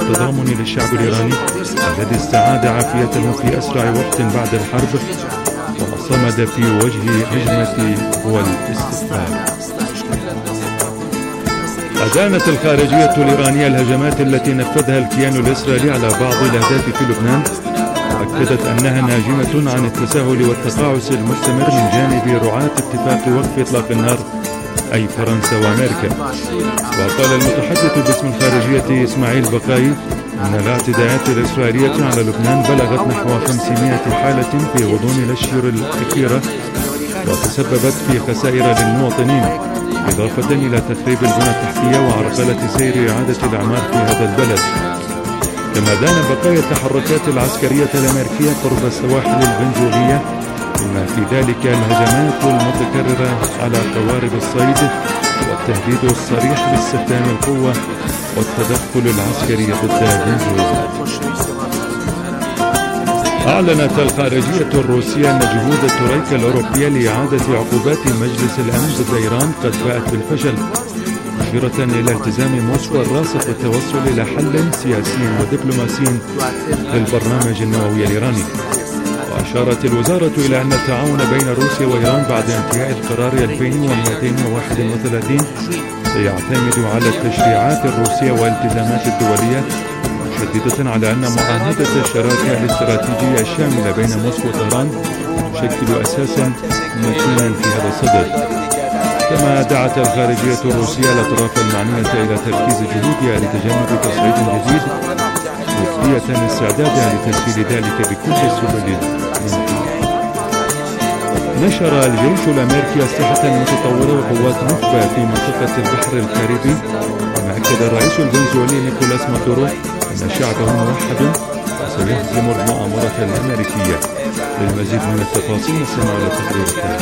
والتضامن للشعب الإيراني الذي استعاد عافيته في أسرع وقت بعد الحرب وصمد في وجه هجمة قوى الاستقطاب. أدانت الخارجية الإيرانية الهجمات التي نفذها الكيان الإسرائيلي على بعض الأهداف في لبنان، وأكدت أنها ناجمة عن التساهل والتقاعس المستمر من جانب رعاة اتفاق وقف إطلاق النار أي فرنسا وأمريكا. وقال المتحدث باسم الخارجية إسماعيل بقاي أن الاعتداءات الإسرائيلية على لبنان بلغت نحو 500 حالة في غضون الأشهر الأخيرة وتسببت في خسائر للمواطنين، إضافة إلى تخريب البنى التحتية وعرقلة سير إعادة الأعمار في هذا البلد. كما دان بقايا التحركات العسكرية الأمريكية قرب السواحل الفنزويلية، بما في ذلك الهجمات المتكررة على قوارب الصيد والتهديد الصريح باستخدام القوة والتدخل العسكري ضد فنزويلا. أعلنت الخارجية الروسية أن جهود الترويكا الأوروبية لإعادة عقوبات مجلس الأمن ضد إيران قد باءت بالفشل، مشيرة إلى التزام موسكو الراسخ بالتوصل إلى حل سياسي ودبلوماسي للبرنامج النووي الإيراني. وأشارت الوزارة إلى أن التعاون بين روسيا وإيران بعد انتهاء القرار 2231 سيعتمد على التشريعات الروسية والالتزامات الدولية، مشددة على أن معاهدة الشراكة الاستراتيجية الشاملة بين موسكو وطهران تشكل أساسا متينا في هذا الصدد. كما دعت الخارجية الروسية الأطراف المعنية إلى تركيز جهودها لتجنب تصعيد جديد، مفدية استعدادها لتسهيل ذلك بكل السبل الممكنة. نشر الجيش الأمريكي أسلحة متطورة وقوات نخبة في منطقة البحر الكاريبي، كما أكد الرئيس الفنزويلي نيكولاس مادورو أن شعبه موحد وسيهزم المؤامرة الأمريكية. للمزيد من التفاصيل نستمع إلى التقرير التالي.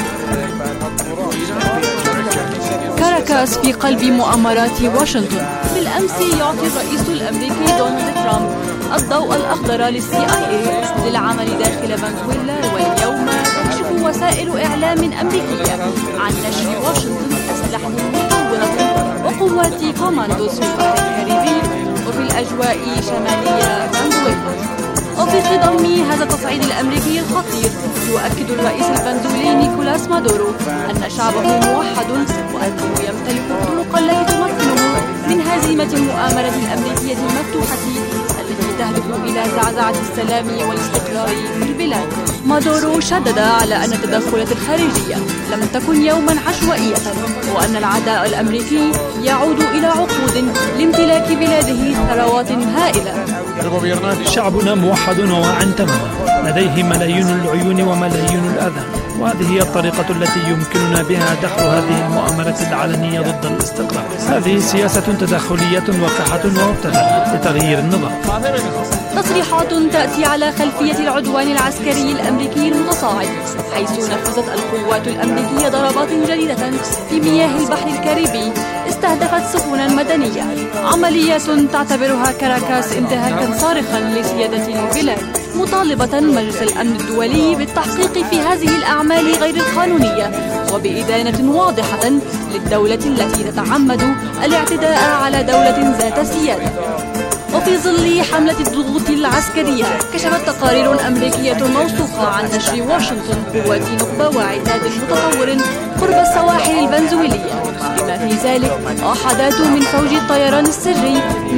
كاراكاس في قلب مؤامرات واشنطن. بالأمس يعطي الرئيس الأمريكي دونالد ترامب الضوء الأخضر للCIA للعمل داخل فنزويلا، واليوم تكشف وسائل إعلام أمريكية عن نشر واشنطن أسلحة متطورة وقوات كوماندوس في البحر الكاريبي وفي الأجواء شمالية فنزويلا. وفي خضم هذا التصعيد الأمريكي الخطير، يؤكد الرئيس الفنزويلي نيكولاس مادورو أن شعبه موحد وأنه يمتلك الطرق التي تمكنه من هزيمة المؤامرة الأمريكية المفتوحة التي تهدف إلى زعزعة السلام والاستقرار في البلاد. مادورو شدد على أن التدخلات الخارجية لم تكن يوما عشوائية، وأن العداء الأمريكي يعود إلى عقود لامتلاك بلاده ثروات هائلة. شعبنا موحد وواع تماما، لديه ملايين العيون وملايين الآذان، وهذه هي الطريقة التي يمكننا بها دحر هذه المؤامرة العلنية ضد الاستقرار. هذه سياسة تدخلية وقحة ومبتذلة لتغيير النظام. تصريحات تأتي على خلفية العدوان العسكري الأمريكي المتصاعد، حيث نفذت القوات الأمريكية ضربات جديدة في مياه البحر الكاريبي استهدفت سفنا مدنية، عمليات تعتبرها كاراكاس انتهاكا صارخا لسيادة البلاد، مطالبة مجلس الأمن الدولي بالتحقيق في هذه الأعمال غير القانونية وبإدانة واضحة للدولة التي تتعمد الاعتداء على دولة ذات سيادة. وفي ظل حملة الضغوط العسكرية، كشفت تقارير أمريكية موثوقة عن نشر واشنطن قوات نخبة وعتاد متطور قرب السواحل الفنزويلية، بما في ذلك وحدات من فوج الطيران السري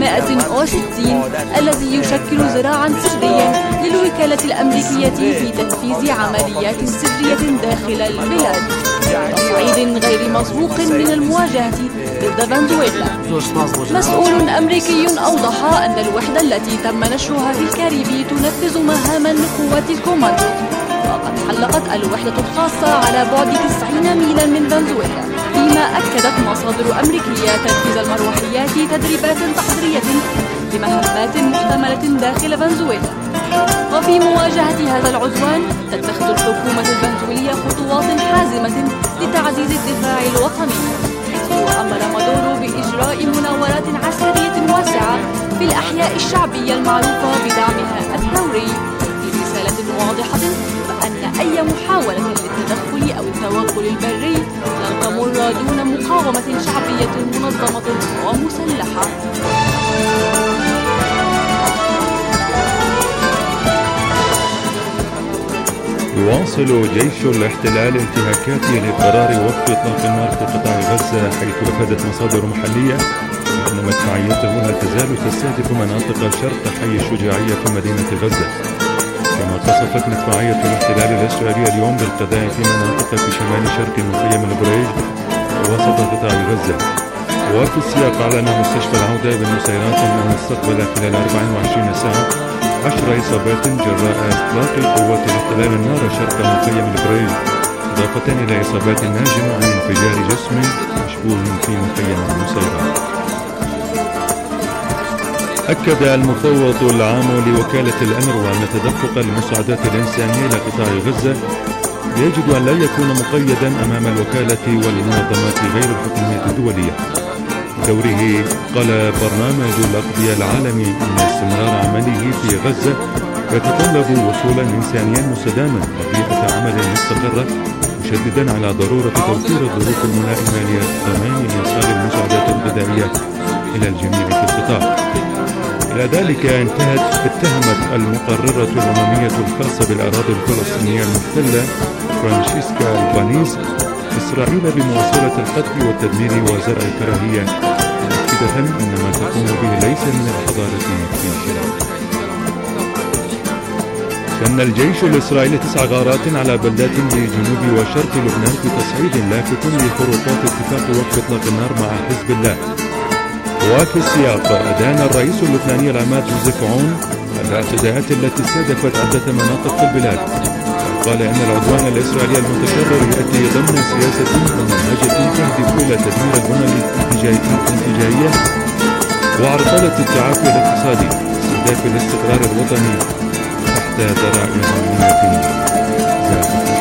160 الذي يشكل ذراعا سريا للوكالة الأمريكية في تنفيذ عمليات سرية داخل البلاد. تصعيد غير مسبوق من المواجهة ضد فنزويلا. مسؤول أمريكي أوضح أن الوحدة التي تم نشرها في الكاريبي تنفذ مهاما لقوات الكوماندو، وقد حلقت الوحدة الخاصة على بعد 90 ميلا من فنزويلا، فيما أكدت مصادر أمريكية تنفيذ المروحيات تدريبات تحضيرية لمهمات محتملة داخل فنزويلا. وفي مواجهة هذا العدوان تتخذ الحكومة الفنزويلية خطوات حازمة لتعزيز الدفاع الوطني، حيث أمر مادورو بإجراء مناورات عسكرية واسعة في الأحياء الشعبية المعروفة بدعمها الثوري، في رسالة واضحة بأن أي محاولة للتدخل أو التوغل البري لن تمر دون مقاومة شعبية منظمة ومسلحة. يواصل جيش الاحتلال انتهاكاته لقرار وقف إطلاق النار في قطاع غزة، حيث أفادت مصادر محلية أن مدفعيته لا تزال تستهدف مناطق شرق حي الشجاعية في مدينة غزة. كما قصفت مدفعية الاحتلال الإسرائيلي اليوم بالقذائف في مناطق في شمال شرق مخيم البريج ووسط قطاع غزة. وفي السياق أعلن مستشفى العودة بالنصيرات أنه استقبل خلال 24 ساعة 10 إصابات جراء إطلاق قوات الاحتلال النار شرق مخيم البريج، إضافة إلى إصابات ناجمة عن انفجار جسم مشبوه في مخيم النصيرات. أكد المفوض العام لوكالة الأنروا أن تدفق المساعدات الإنسانية إلى قطاع غزة يجب أن لا يكون مقيدا أمام الوكالة والمنظمات غير الحكومية الدولية. بدوره قال برنامج الأغذية العالمي أن استمرار عمله في غزة يتطلب وصولا إنسانيا مستداما وبيئة عمل مستقرة، مشددا على ضرورة توفير الظروف الملائمة لضمان إيصال المساعدات الغذائية إلى الجميع في القطاع. إلى ذلك اتهمت المقررة الأممية الخاصة بالأراضي الفلسطينية المحتلة فرانشيسكا البانيز إسرائيل بمواصلة القتل والتدمير وزرع الكراهية، مؤكدة أن ما تقوم به ليس من الحضارة في شيء. شن الجيش الإسرائيلي 9 غارات على بلدات بجنوب وشرق لبنان في تصعيد لافت لخروقات اتفاق وقف إطلاق النار مع حزب الله. وفي السياق أدان الرئيس اللبناني العماد جوزيف عون الاعتداءات التي استهدفت عدة مناطق في البلاد، وقال إن العدوان الإسرائيلي المتكرر يأتي ضمن سياسة ممنهجة تهدف إلى تدمير البنى الانتاجية وعرقلة التعافي الاقتصادي واستهداف الاستقرار الوطني تحت ذرائع أمنية زائفة.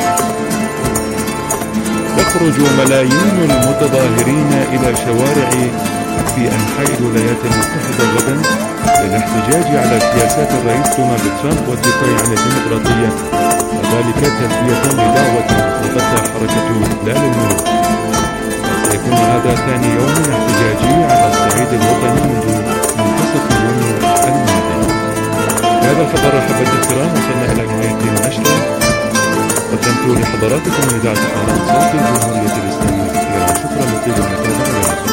يخرج ملايين المتظاهرين إلى شوارع في أنحاء الولايات المتحدة غدا للاحتجاج على سياسات الرئيس دونالد ترامب والدفاع عن الديمقراطية، وذلك تلبية لدعوة أطلقتها حركة إحلال الملوك. سيكون هذا ثاني يوم احتجاجي على الصعيد الوطني منذ منتصف يونيو الماضي. بهذا الخبر أحبتي الكرام وصلنا إلى نهاية النشرة. قدمت لحضراتكم من إذاعة القاهرة صوت الجمهورية الإسلامية في إيران. شكرا لطيب المتابعة.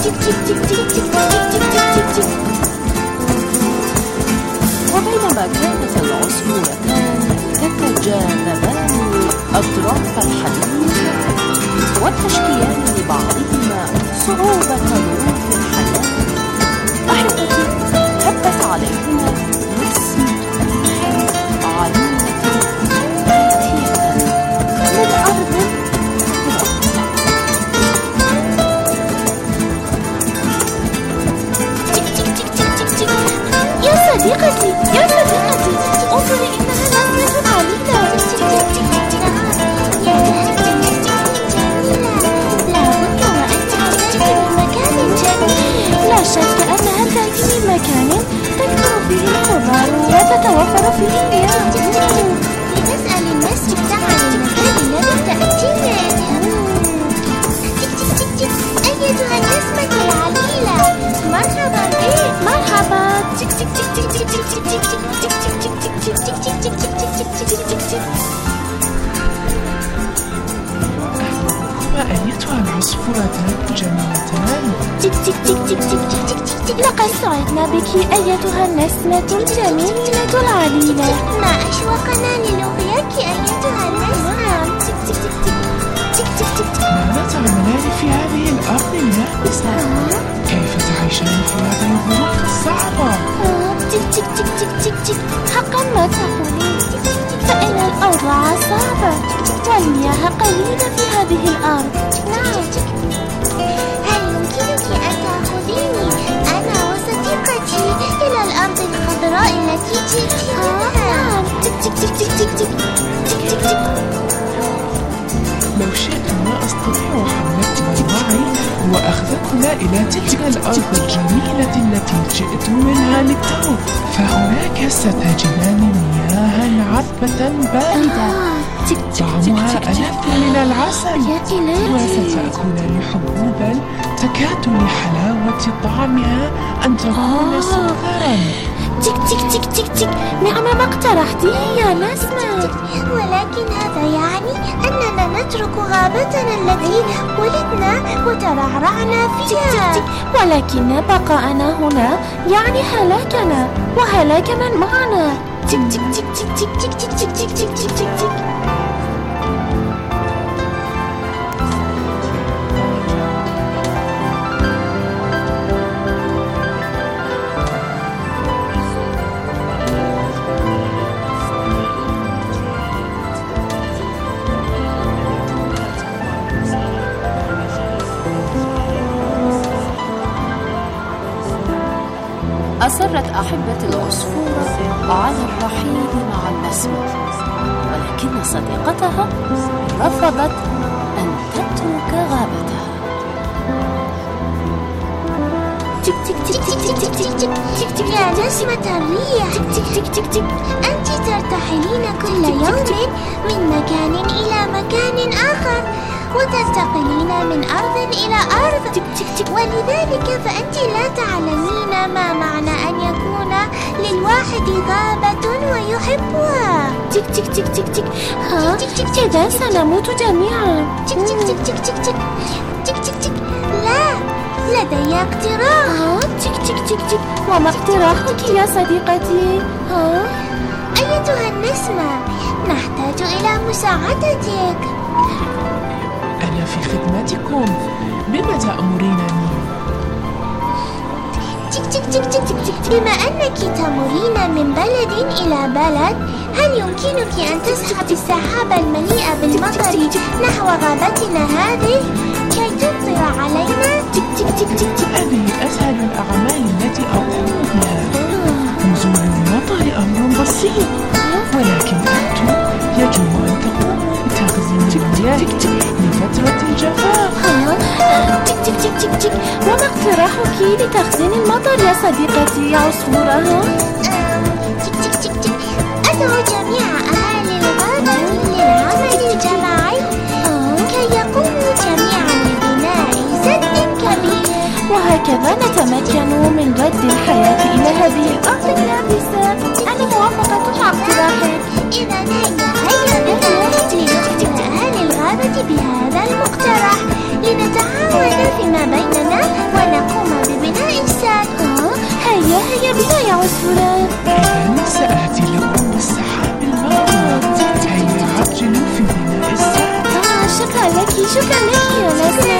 وبينما كانت العصفورتان تتجاذبان أطراف الحديد وتشكيان لبعضهما صعوبة ظروف الحياة، أحبتي هبت عليهما نسمة عليمة آتية من أرض صديقتي انظري إنها نسمة عليلة. لابد وأن تأتي من مكان جميل. لا شك أنها تأتي من مكان تكثر فيه الخضار وتتوفر فيه المياه. لنسأل المسجد عن المكان الذي تأتي منه. أيتها النسمة العليلة، مرحبا بك. مرحبا. أيتها العصفورتان جميلتان. لقد سعدنا بك أيتها النسمة الجميلة العليلة. ما أشوقنا للقياك أيتها النسمة. ماذا تعملان في هذه الأرض اليابسة؟ كيف تعيشان في هذه الظروف الصعبة؟ حقا ما تقولين، فإن الأوضاع صعبة والمياه قليلة في هذه الأرض. نعم. هل يمكنك أن تأخذيني أنا وصديقتي إلى الأرض الخضراء التي جئت منها؟ نعم. لو شئت ما أستطيع حملتنا معي وأخذتنا إلى تلك الأرض الجميلة التي جئت منها للتو، فهناك ستجدان مياها عذبة باردة طعمها ألذ من العسل، وستأكلان حبوبا تكاد لحلاوة طعمها أن تكون سكرا. نعم ما اقترحتيه يا نسمة، ولكن هذا يعني أننا نترك غابتنا التي ولدنا وترعرعنا فيها، ولكن بقاءنا هنا يعني هلاكنا وهلاك من معنا. أصرت أحبة العصفورة على الرحيل مع النسمة، ولكن صديقتها رفضت أن تترك غابتها. يا نسمة الريح، أنت ترتحلين كل يوم من مكان إلى مكان آخر وتنتقلين من أرض إلى أرض، ولذلك فأنت لا تعلمين ما معنى أن يكون للواحد غابة ويحبها. ها؟ إذا سنموت جميعا. لا، لدي اقتراح. وما اقتراحك يا صديقتي؟ أيتها النسمة، نحتاج إلى مساعدتك. أنا في خدمتكم، بما تأمرينني؟ بما أنك تمرين من بلد إلى بلد، هل يمكنك أن تسحب السحابة المليئة بالمطر نحو غابتنا هذه كي تمطر علينا؟ هذه أسهل الأعمال التي أقوم بها. نزول المطر أمر بسيط، ولكن أنتم يجب أن تقوموا بتخزين المياه لفترة الجفاف. وما اقتراحك لتخزين المطر يا صديقتي عصفورة؟ أدعو جميع أهالي الغابة للعمل الجماعي كي يقوموا جميعا ببناء سد كبير، وهكذا نتمكن من رد الحياة إلى هذه الأرض اليابسة. أنا موافقة مع اقتراحك. إذا هيا بنا لنخبر أهالي الغابة بهذا المقترح لنتعاون فيما بيننا ونقوم شكرا لك يا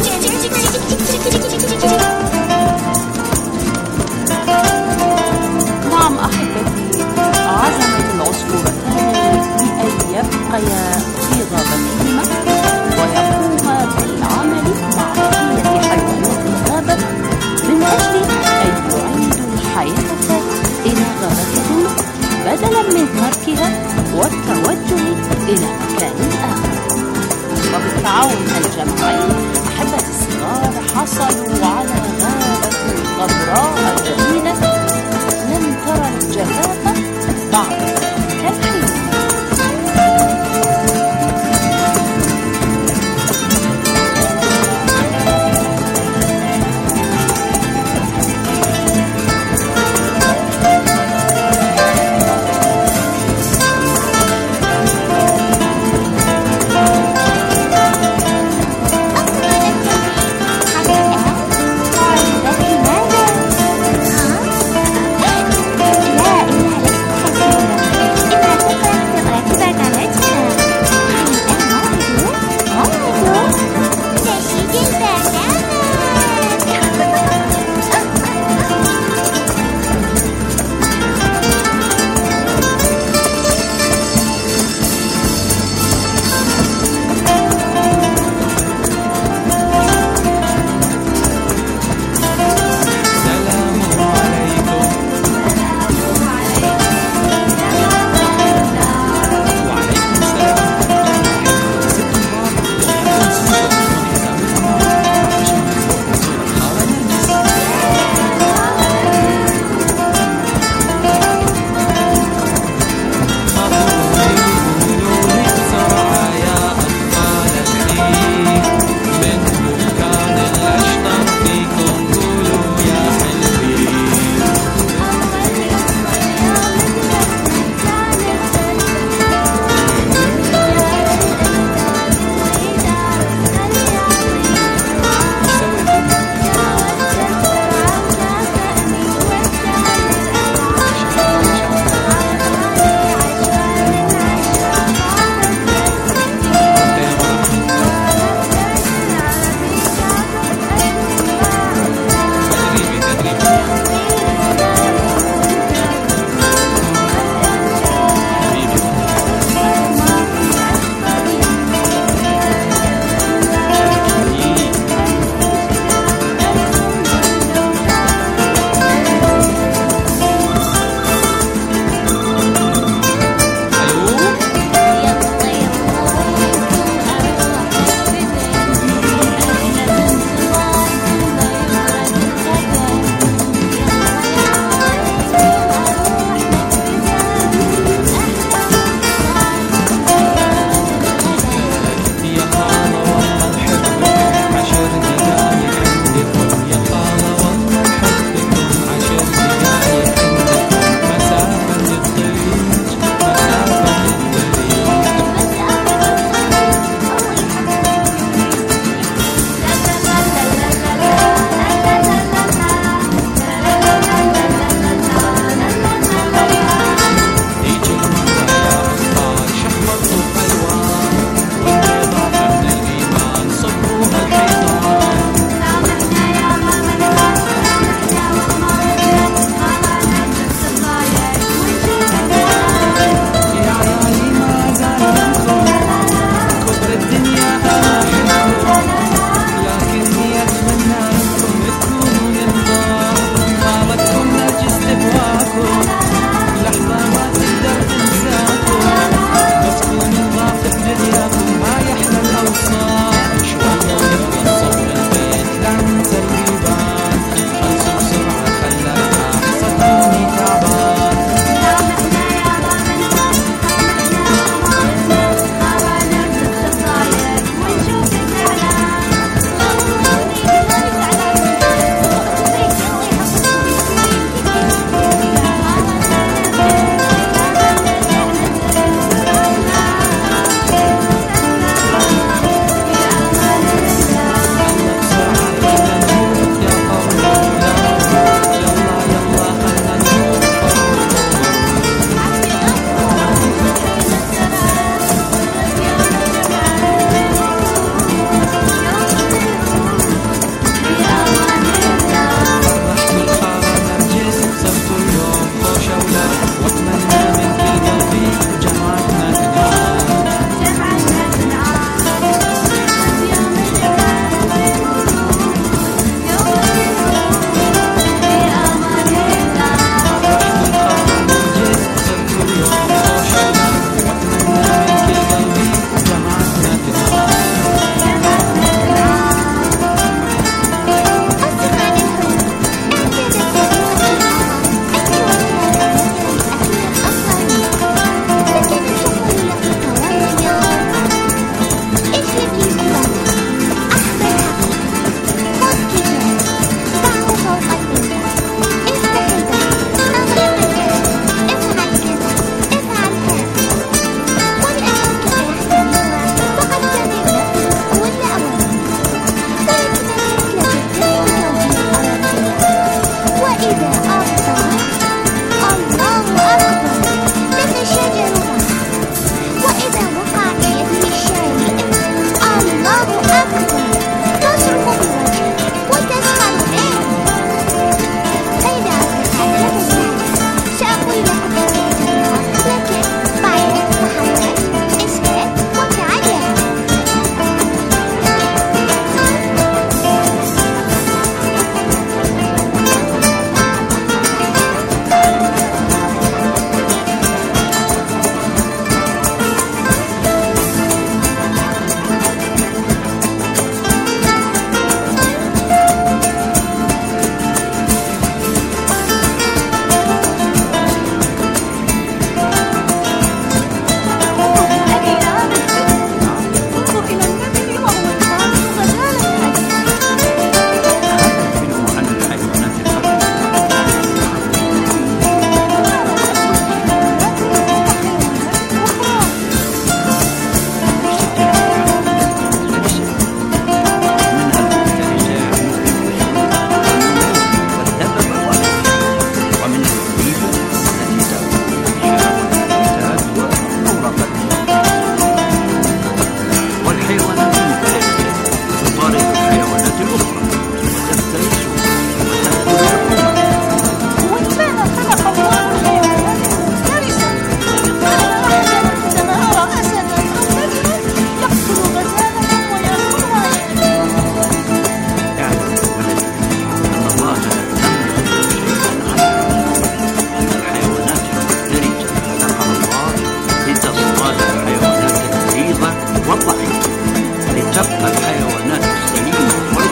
نعم أحبتي، عزمت العصفورتان بأن يبقيا في غابتهما ويقوما بالعمل مع بقية حيوانات الغابة من أجل أن يعيدوا الحياة إلى غابتهم بدلا من تركها والتوجه إلى مكان آخر. وبالتعاون الجماعي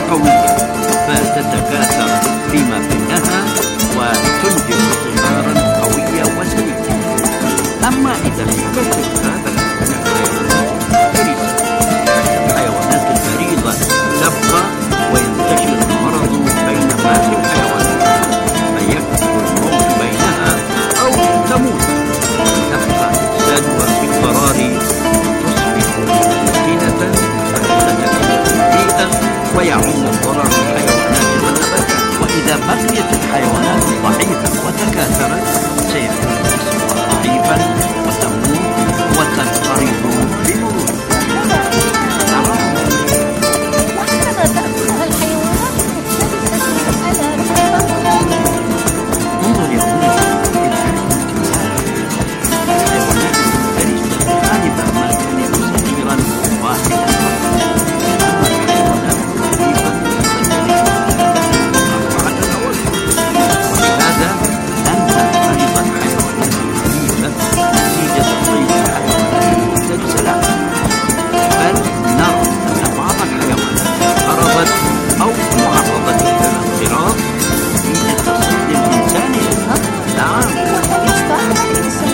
قوية فتتكاثر فيما بينها وتنتج ثمارا قوية وسليمة. أما إذا اختلفت هذا الحيوانات البريدة تبقى وينتشر المرض بين باقي الحيوانات فيكثر الموت بينها أو تموت. تبقى السلوى في القرار تصبح ممكنة فاعلة ويعم ضرر الحيوانات والنباتات. وإذا بقيت الحيوانات ضعيفة وتكاثرت سيكون جسمها ضعيفا وتموت وتنقرض بمرور. وعندما تأكلها الحيوانات انظر يا هنا الحيوانات المفترسة غالبا ما كانت صغيرا واحدا فقط. أما الحيوانات الضعيفة ولهذا أنت أيضا حيوانات ضعيفة نتيجة صيد الحيوانات المفترسة لا، بل نرى أن بعض الحيوانات هربت أو معرضة للانقراض نتيجة صيد الإنسان لها. نعم، الإنسان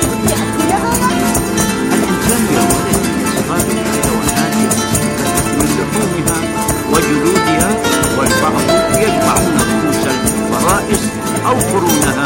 يا ولدي يصطاد الحيوانات من لحومها وجلودها، والبعض يجمعون رؤوس الفرائس أو قرونها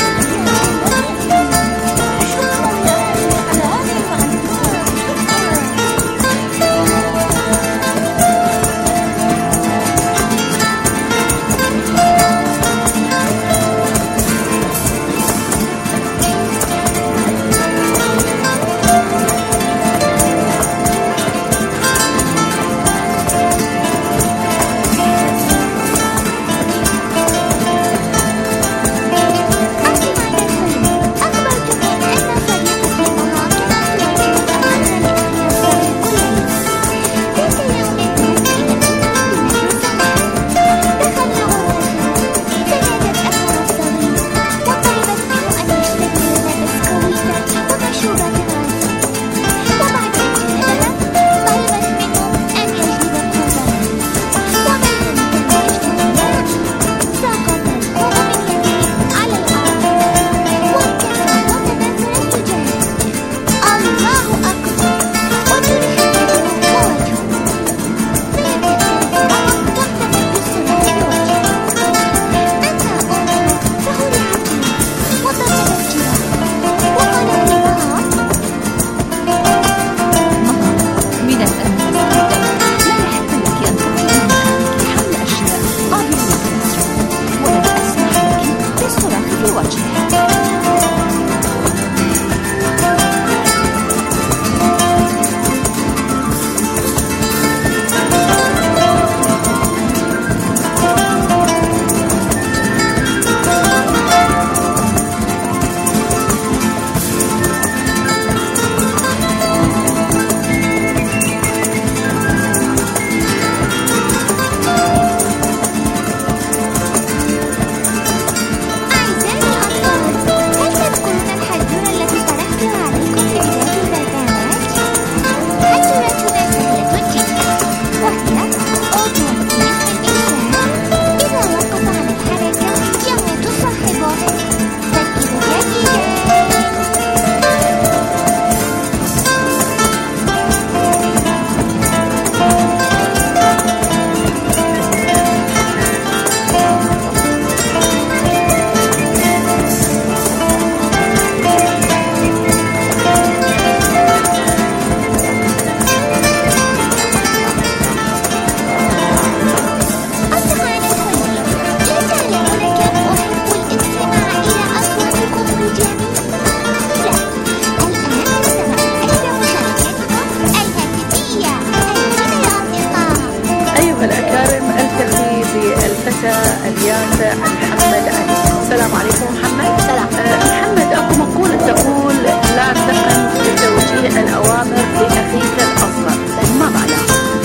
اليافع محمد علي. السلام عليكم محمد. سلام. محمد، أكو مقولة تقول لا تقم بتوجيه الأوامر لأخيك الأصغر، ما معناه؟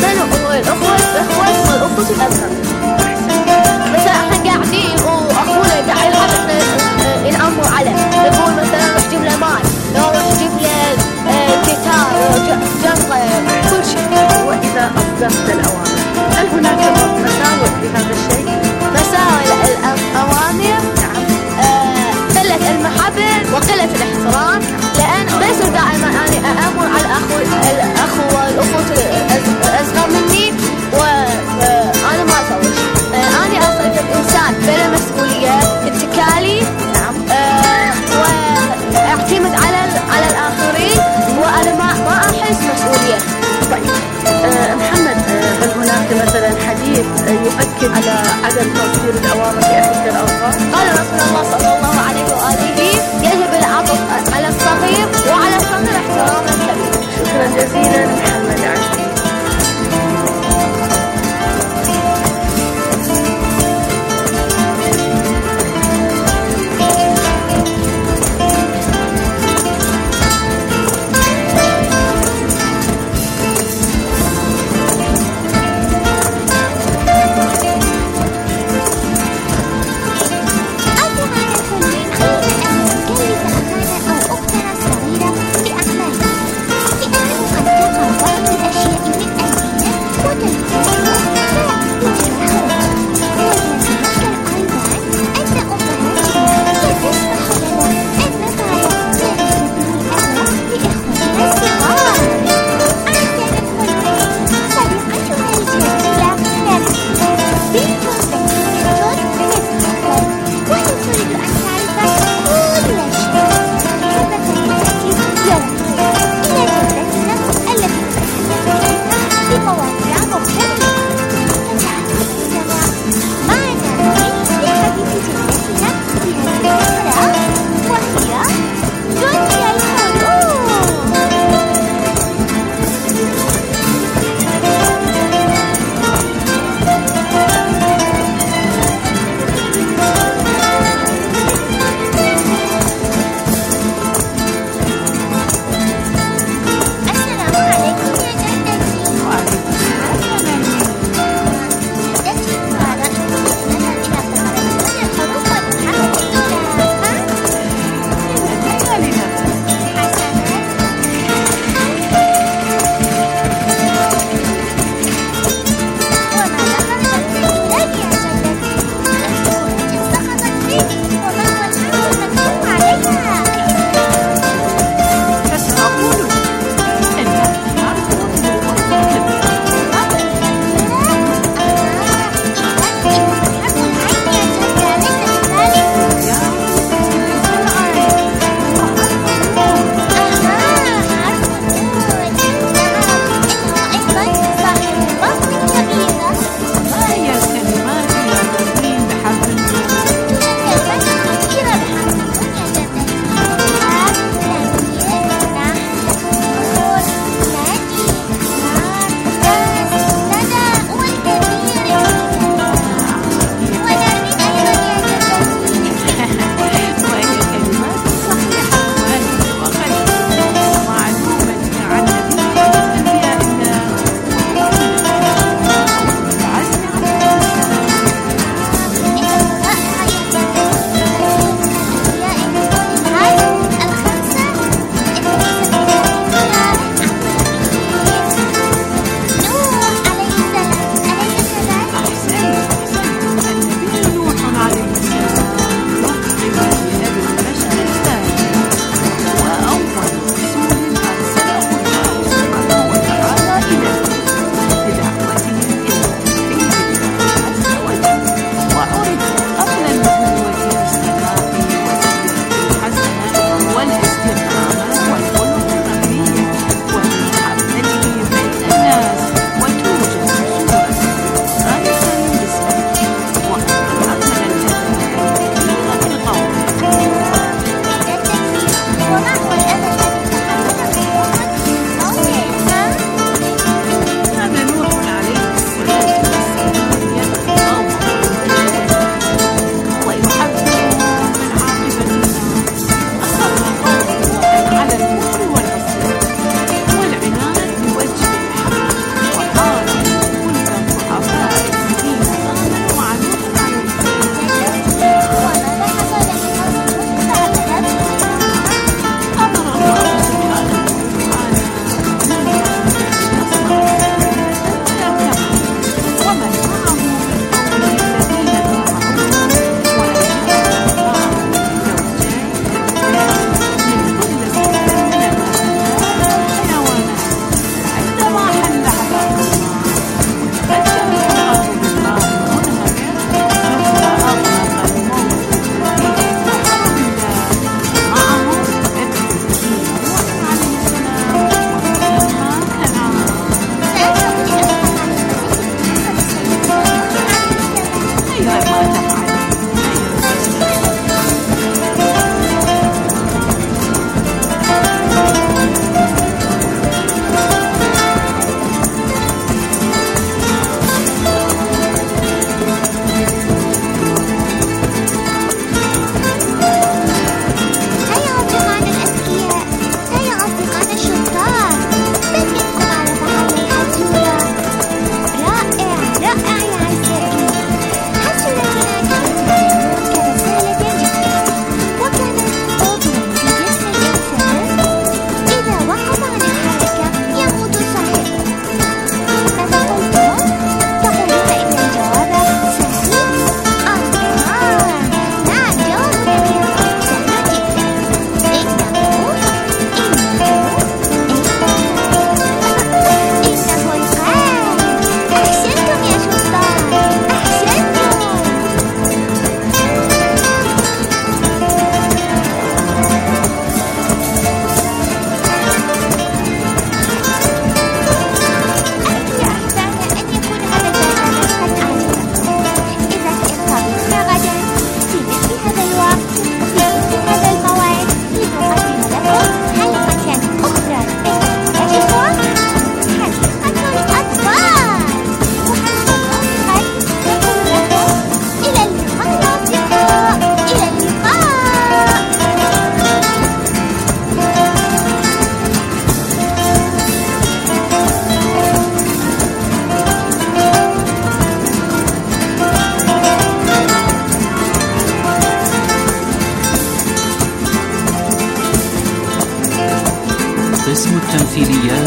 الأخوة والأخوة الأصغر. مثلا احنا قاعدين وأخونا قاعد يلعب الأمر عليه، يقول مثلا روح جيب له ماي، روح جيب له جيتار، جنطة، كل شيء. وإذا أصدرت الأوامر هل هناك مساوئ يؤكد على عدم توفير الأوامر لأخيك الأصغر. قال رسول الله صلى الله عليه وآله يجب العطف على الصغير وعلى الصغير احترام الكبير. شكرا جزيلا محمد عزيز. أظهرت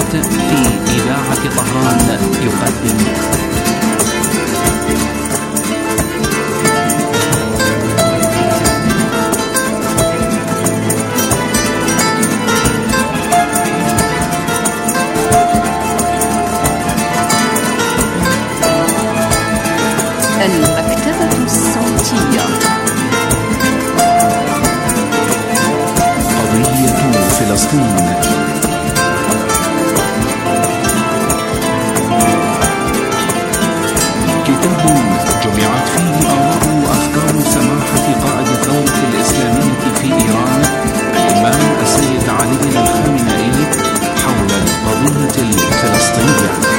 في إذاعة طهران يقدم المكتبة الصوتية. قضية فلسطين. كتاب جمعت فيه آراء وأفكار سماحة قائد الثورة الإسلامية في إيران الإمام السيد علي الخامنئي حول القضية الفلسطينية.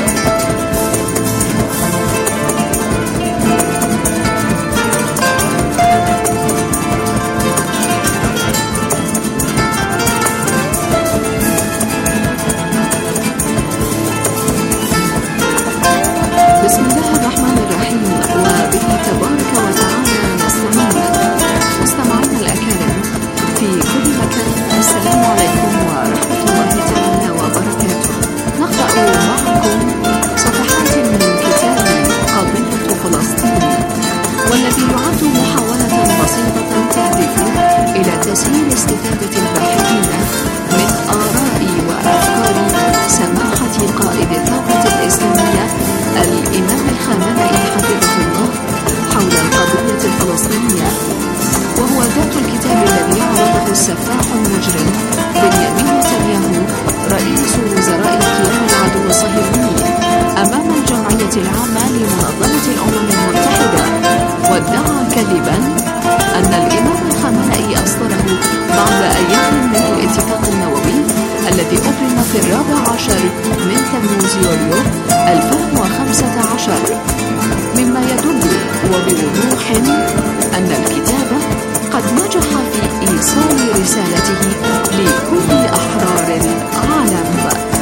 بسم الله الرحمن الرحيم، وبه تبارك وتعالى نستعين. مستمعينا الأكارم في كل مكان، السلام عليكم ورحمة الله تعالى وبركاته. نقرأ معكم صفحات من كتاب قضية فلسطين، والذي يعد محاولة بسيطة تهدف إلى تسهيل استفادة الباحثين من آراء وأفكار سماحة قائد الثورة الإسلامية الإمام الخامنئي حفظه الله حول القضية الفلسطينية، وهو ذات الكتاب الذي عرضه السفاح المجرم بنيامين نتنياهو رئيس وزراء الكيان العدو الصهيوني أمام الجمعية العامة لمنظمة الأمم المتحدة، وادعى كذبا أن الإمام الخامنئي أصدره بعد أيام من الاتفاق النووي الذي أبرم في 14 من تموز يوليو 2015، مما يدل وبوضوح أن الكتاب قد نجح في إيصال رسالته لكل أحرار العالم.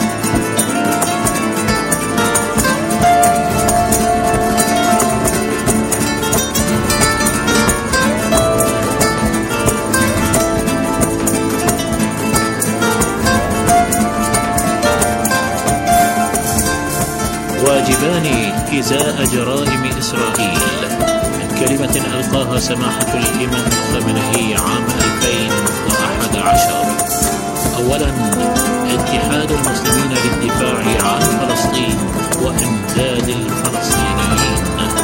واجبان إزاء جرائم إسرائيل، من كلمة ألقاها سماحة الإمام الخامنئي عام 2011. أولا، اتحاد المسلمين للدفاع عن فلسطين وإمداد الفلسطينيين.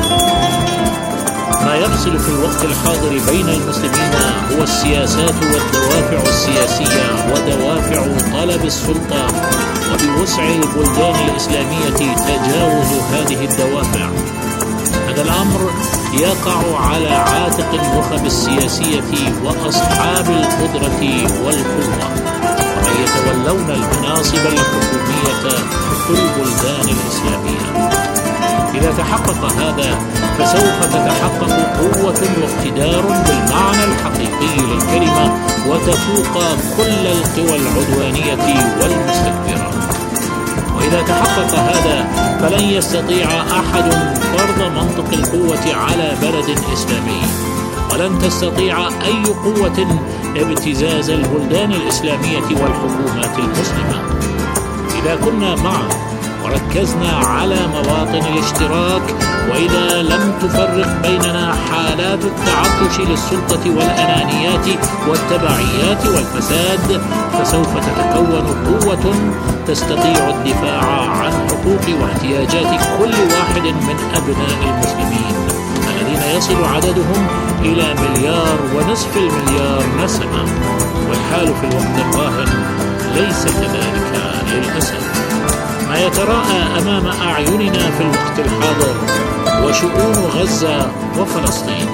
ما يفصل في الوقت الحاضر بين المسلمين هو السياسات والدوافع السياسية ودوافع طلب السلطة، وبوسع البلدان الإسلامية تجاوز هذه الدوافع. هذا الأمر يقع على عاتق النخب السياسية وأصحاب القدرة والقوة، ومن يتولون المناصب الحكومية في البلدان الإسلامية. إذا تحقق هذا فسوف تتحقق قوة واقتدار بالمعنى الحقيقي للكلمة، وتفوق كل القوى العدوانية والمستكبرة. وإذا تحقق هذا فلن يستطيع أحد فرض منطق القوة على بلد إسلامي، ولن تستطيع أي قوة ابتزاز البلدان الإسلامية والحكومات المسلمة. إذا كنا معا وركزنا على مواطن الاشتراك، وإذا لم تفرق بيننا حالات التعطش للسلطة والأنانيات والتبعيات والفساد، فسوف تتكون قوة تستطيع الدفاع عن حقوق واحتياجات كل واحد من أبناء المسلمين الذين يصل عددهم إلى 1.5 مليار نسمة، والحال في الوقت الراهن ليس كذلك للأسف. ما يتراءى أمام أعيننا في الوقت الحاضر وشؤون غزة وفلسطين.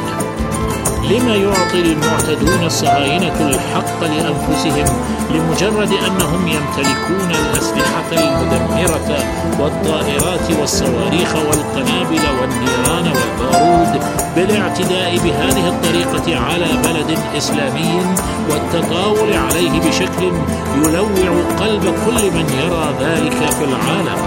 لما يعطي المعتدون الصهاينة الحق لأنفسهم لمجرد أنهم يمتلكون الأسلحة المدمرة والطائرات والصواريخ والقنابل والنيران والبارود بالاعتداء بهذه الطريقة على بلد إسلامي والتطاول عليه بشكل يلوع قلب كل من يرى ذلك في العالم؟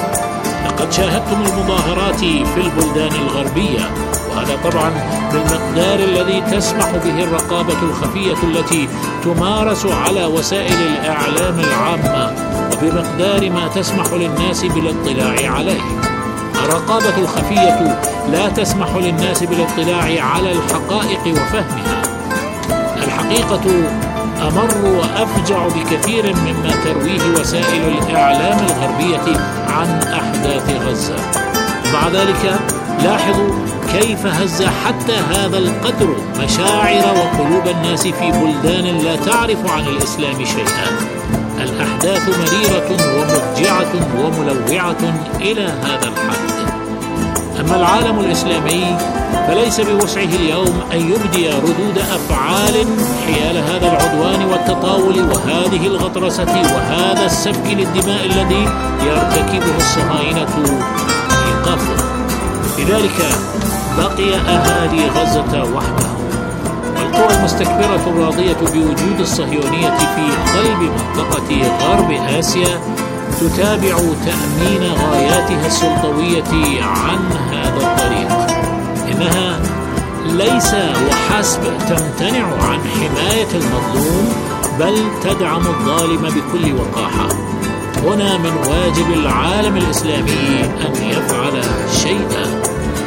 لقد شاهدتم المظاهرات في البلدان الغربية، وهذا طبعا بالمقدار الذي تسمح به الرقابة الخفية التي تمارس على وسائل الإعلام العامة، بمقدار ما تسمح للناس بالاطلاع عليه. الرقابة الخفية لا تسمح للناس بالاطلاع على الحقائق وفهمها. الحقيقة أمر وأفجع بكثير مما ترويه وسائل الإعلام الغربية عن أحداث غزة. مع ذلك لاحظوا كيف هز حتى هذا القدر مشاعر وقلوب الناس في بلدان لا تعرف عن الإسلام شيئا. الأحداث مريرة ومفجعة وملوعة إلى هذا الحد. أما العالم الإسلامي فليس بوسعه اليوم أن يبدي ردود أفعال حيال هذا العدوان والتطاول وهذه الغطرسة وهذا السفك للدماء الذي يرتكبه الصهاينة إيقافه. لذلك بقي أهالي غزة وحدهم، والقوى المستكبرة الراضية بوجود الصهيونية في قلب منطقة غرب آسيا تتابع تأمين غاياتها السلطوية عن هذا الطريق. إنها ليس وحسب تمتنع عن حماية المظلوم، بل تدعم الظالم بكل وقاحة. هنا من واجب العالم الإسلامي أن يفعل شيئا.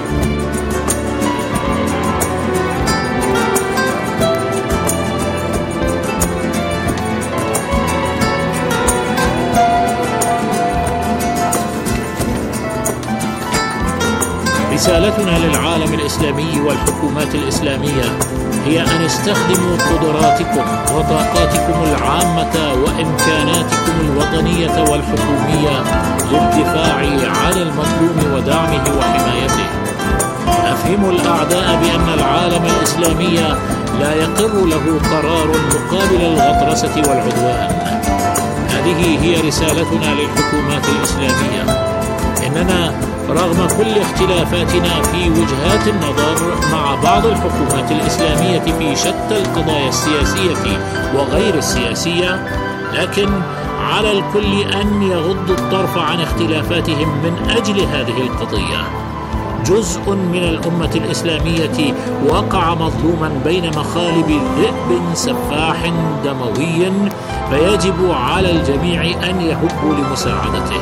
رسالتنا للعالم الإسلامي والحكومات الإسلامية هي أن استخدموا قدراتكم وطاقاتكم العامة وإمكاناتكم الوطنية والحكومية للدفاع عن المظلوم ودعمه وحمايته. أفهموا الأعداء بأن العالم الإسلامي لا يقر له قرار مقابل الغطرسة والعدوان. هذه هي رسالتنا للحكومات الإسلامية. إننا رغم كل اختلافاتنا في وجهات النظر مع بعض الحكومات الإسلامية في شتى القضايا السياسية وغير السياسية، لكن على الكل أن يغضوا الطرف عن اختلافاتهم من أجل هذه القضية. جزء من الأمة الإسلامية وقع مظلوما بين مخالب ذئب سفاح دموي، فيجب على الجميع أن يهبوا لمساعدته.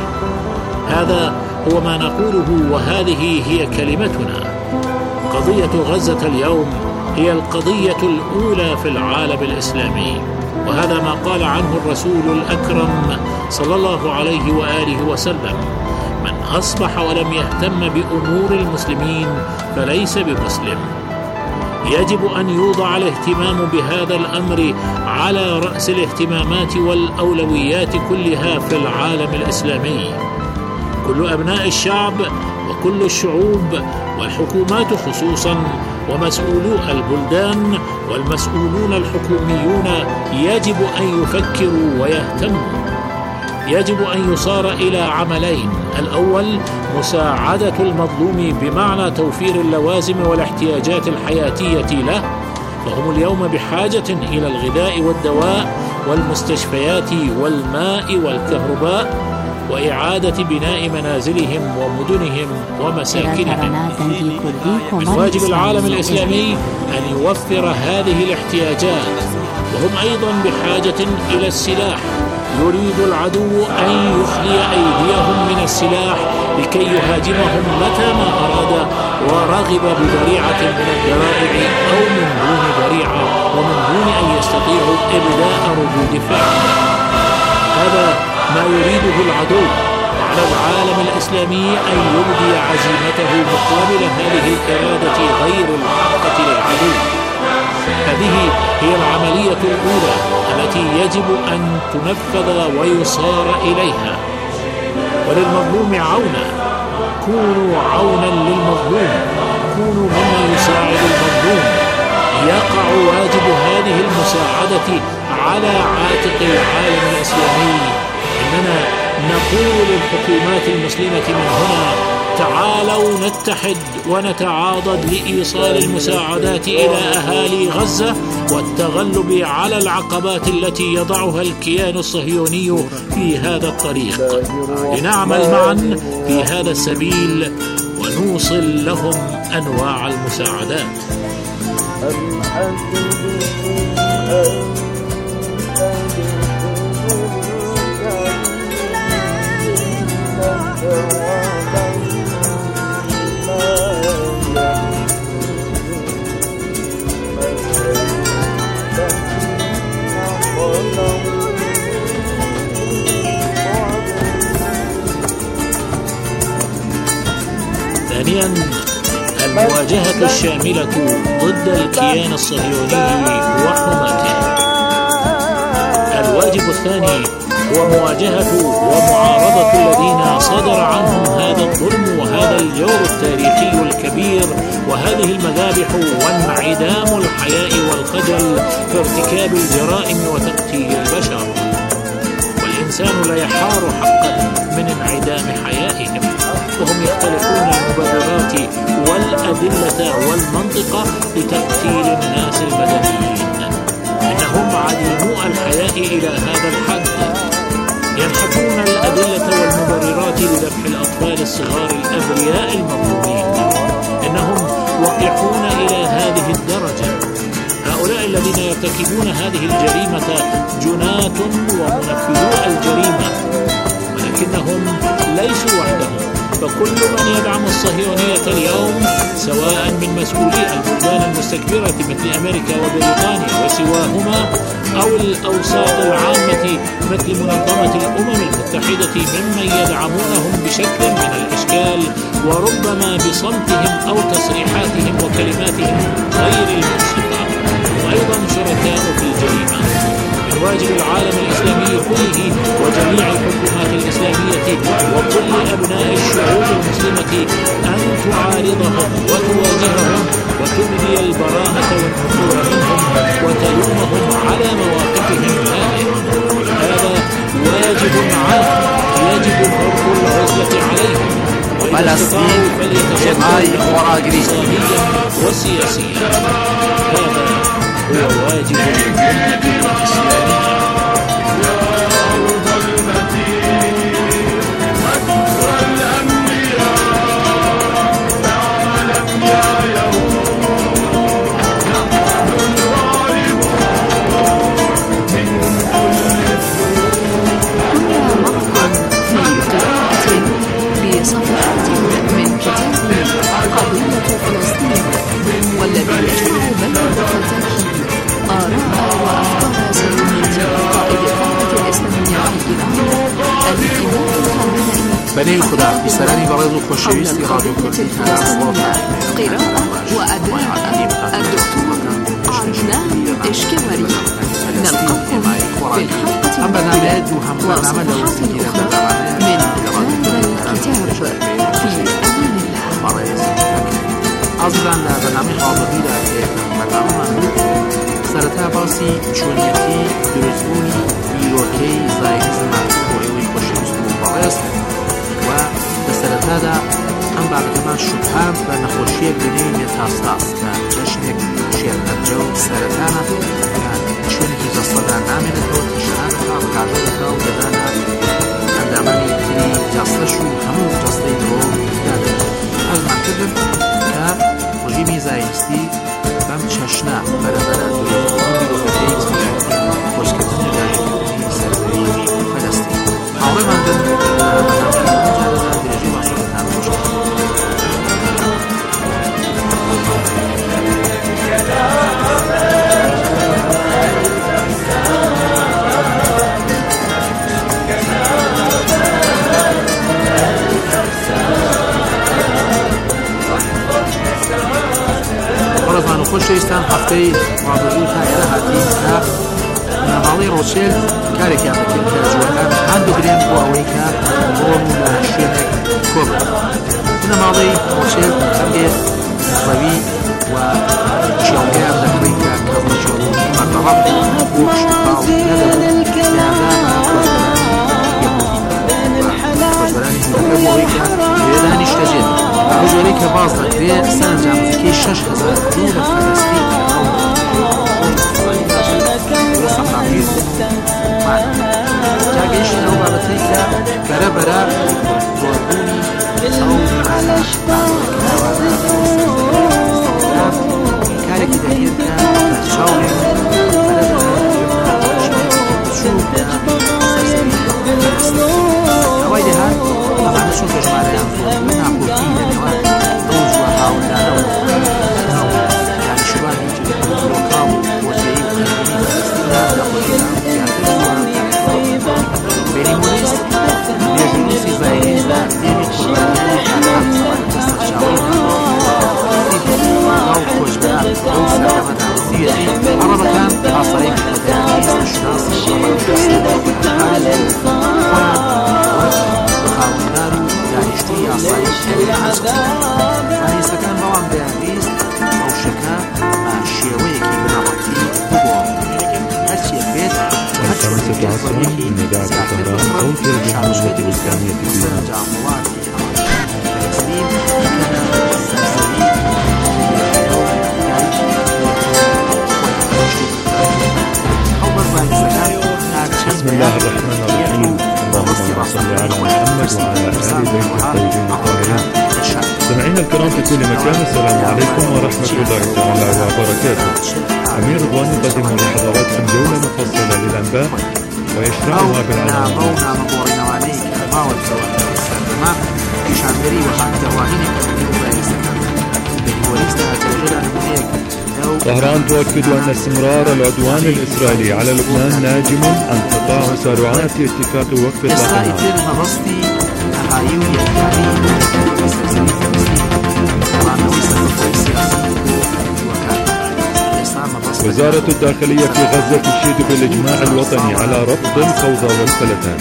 هذا هو ما نقوله، وهذه هي كلمتنا. قضية غزة اليوم هي القضية الأولى في العالم الإسلامي، وهذا ما قال عنه الرسول الأكرم صلى الله عليه وآله وسلم: من أصبح ولم يهتم بأمور المسلمين فليس بمسلم. يجب أن يوضع الاهتمام بهذا الأمر على رأس الاهتمامات والأولويات كلها في العالم الإسلامي. كل أبناء الشعب وكل الشعوب والحكومات خصوصا ومسؤولو البلدان والمسؤولون الحكوميون يجب أن يفكروا ويهتموا. يجب أن يصار إلى عملين: الأول مساعدة المظلوم بمعنى توفير اللوازم والاحتياجات الحياتية له، فهم اليوم بحاجة إلى الغذاء والدواء والمستشفيات والماء والكهرباء، وإعادة بناء منازلهم ومدنهم ومساكنهم. من واجب العالم الإسلامي أن يوفر هذه الاحتياجات، وهم أيضا بحاجة إلى السلاح. يريد العدو أن يخلي أيديهم من السلاح لكي يهاجمهم متى ما أراد ورغب بذريعة من الذرائع أو من دون ذريعة ومن دون أن يستطيعوا إبداء ردود فعل. هذا ما يريده العدو، وعلى العالم الإسلامي أن يبدي عزيمته مقابل هذه الإرادة غير الحقة للعدو. هذه هي العملية الأولى التي يجب أن تنفذ ويصار إليها. وللمظلوم عونا، كونوا عونا للمظلوم، كونوا ممن يساعد المظلوم. يقع واجب هذه المساعدة على عاتق العالم الإسلامي. إننا نقول للحكومات المسلمة من هنا: تعالوا نتحد ونتعاضد لإيصال المساعدات إلى أهالي غزة والتغلب على العقبات التي يضعها الكيان الصهيوني في هذا الطريق، لنعمل معا في هذا السبيل ونوصل لهم أنواع المساعدات. المواجهة الشاملة ضد الكيان الصهيوني وحماته. الواجب الثاني هو مواجهة ومعارضة الذين صدر عنهم هذا الظلم وهذا الجور التاريخي الكبير وهذه المذابح وانعدام الحياء والخجل في ارتكاب الجرائم وتقتيل البشر. والإنسان لا يحار حقا من انعدام حيائهم، وهم يختلقون المبررات والأدلة والمنطق لتقتيل الناس المدنيين. إنهم عديمو الحياء إلى هذا الحد، ينحتون الأدلة والمبررات لذبح الأطفال الصغار الأبرياء المظلومين. إنهم وقحون إلى هذه الدرجة. هؤلاء الذين يرتكبون هذه الجريمة جناة ومنفذو الجريمة، ولكنهم ليسوا وحدهم، فكل من يدعم الصهيونية اليوم سواء من مسؤولي البلدان المستكبرة مثل أمريكا وبريطانيا وسواهما أو الأوساط العامة مثل منظمة الأمم المتحدة ممن يدعمونهم بشكل من الأشكال وربما بصمتهم أو تصريحاتهم وكلماتهم غير المنصفة، وأيضا شركاء في الجريمة. من واجب العالم الإسلامي كله وجميع الحكومات الإسلامية وكل أبناء الشعوب المسلمة أن تعارضهم وتواجههم وتبدي البراءة والنفور منهم وتلومهم على مواقفهم هذه. هذا واجب عام يجب فرض العزلة عليهم، فلسطين جماعي اقتصاديا وسياسيا. هذا هو واجب الأمة الإسلامية. والذي يجمع بين الفتاة آراء وأفكار سيدنا قائد الثورة الإسلامية في إيران الإمام الخامنئي. بني خدا بسرانی برز و خوشویستی رادیو کردستان قراءة وأداء الدكتور عدنان إشكوري. نلقاكم في الحلقة القادمة وصفحات أخرى من هذا الكتاب في أمان الله. عزیزان برنامه حاضری را که برنامه من سرطه باسی چونیتی درزبونی بیروکی زایگیز مرتب و ایوی خوشویست و مبارست و بسرطه دا ام بعدتما شبهان و نخوشی بینی متاستاس و جشنک شیر الجو سرطانه و چونیتی جسده نامنه و تشهانه و قاعدته و بدانه اندامانی تری جستشو همون جسته رو داده از مرتبه رژیمی زایستی بم چشنه برابر دروغ بیروفتی خوشکتنی دارید سرزایی فلسطین. حالا من رژیم آسودتان خوشویستان هفته رادیوی تایره هاتین که نمالی روشل کاری که بکن که جوانان هندو بریم و اوی که برون و شینک کوب نمالی روشل همگه روی و شیانگه هم دکری که کبر شروع مرتبط بوش باو ندارد خوشبرانی هندو اوی که بیدانیش تجید وجوری که باز دکری سنجام که 6000 دولة فلسطين وصحابيز جاگیش نو بابتیکا برا وردونی او على کاری که دهید که شاوری هواي ده طبعا نشوف يا جماعه يعني ناخذ فيه النواه روج وحاول دانو يعني شوان يجي لوكاو وجاي بيني مونيس بيجي ساكنة كثيرة عربة عصرية تدريس الشناصي وخاوندار دانشتي عصرية يعني سكن بوام دانيس أو شكا شيويكي بنابطي بقوم هاتشي البيت الخامسة عصرا من إذاعة طهران صوت الجمهورية الإسلامية في إيران. بسم الله الرحمن الرحيم. اللهم صل على محمد وعلى آل بيت الطيبين الطاهرين. سمعينا الكرام في كل مكان، السلام عليكم ورحمة الله تعالى وبركاته. أمير رضوان يقدم لحضراتكم جولة مفصلة للأنباء ويشرحها بالعناوين. طهران تؤكد أن استمرار العدوان الإسرائيلي على لبنان ناجم عن تقاعس سرعات اتفاق وقف الإطلاق. وزارة الداخلية في غزة تشيد بالإجماع الوطني على رفض الفوضى والفلتان.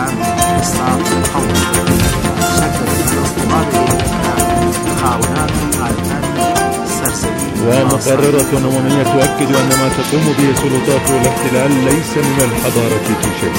ومقررة أممية تؤكد أن ما تقوم به سلطات الاحتلال ليس من الحضارة في شيء.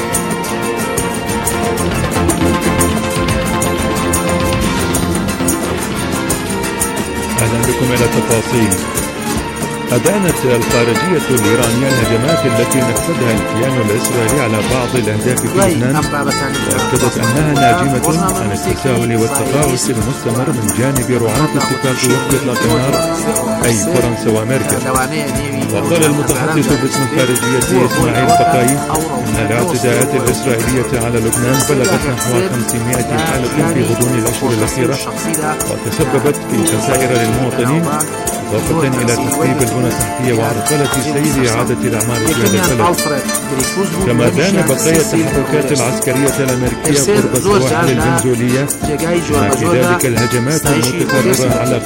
أهلا بكم إلى التفاصيل. أدانت الخارجية الإيرانية الهجمات التي نفذها الكيان الإسرائيلي على بعض الأهداف في لبنان، وأكدت أنها ناجمة عن التساهل والتقاعس المستمر من جانب رعاة اتفاق وقف إطلاق النار أي فرنسا وأمريكا. وقال المتحدث باسم الخارجية إسماعيل بقاي أن الاعتداءات الإسرائيلية على لبنان بلغت نحو 500 حالة في غضون الأشهر الأخيرة، وتسببت في خسائر للمواطنين، إضافة إلى تخريب البنى التحتية وعرقلة سير إعادة الأعمال في هذا البلد. كما دان بقايا التحركات العسكرية الأمريكية قرب السواحل الفنزويلية، بما في ذلك الهجمات المتكررة على